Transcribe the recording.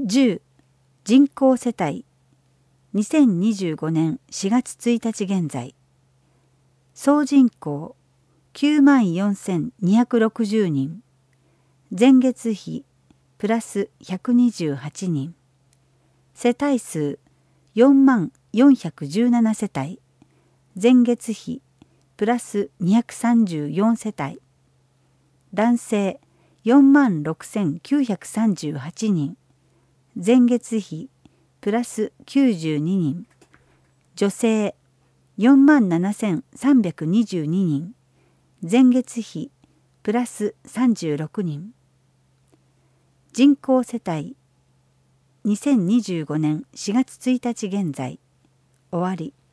10人口世帯2025年4月1日現在総人口94,260人前月比プラス128人世帯数44,417世帯前月比プラス234世帯男性46,938人前月比プラス92人女性47,322人前月比プラス36人人口世帯2025年4月1日現在終わり。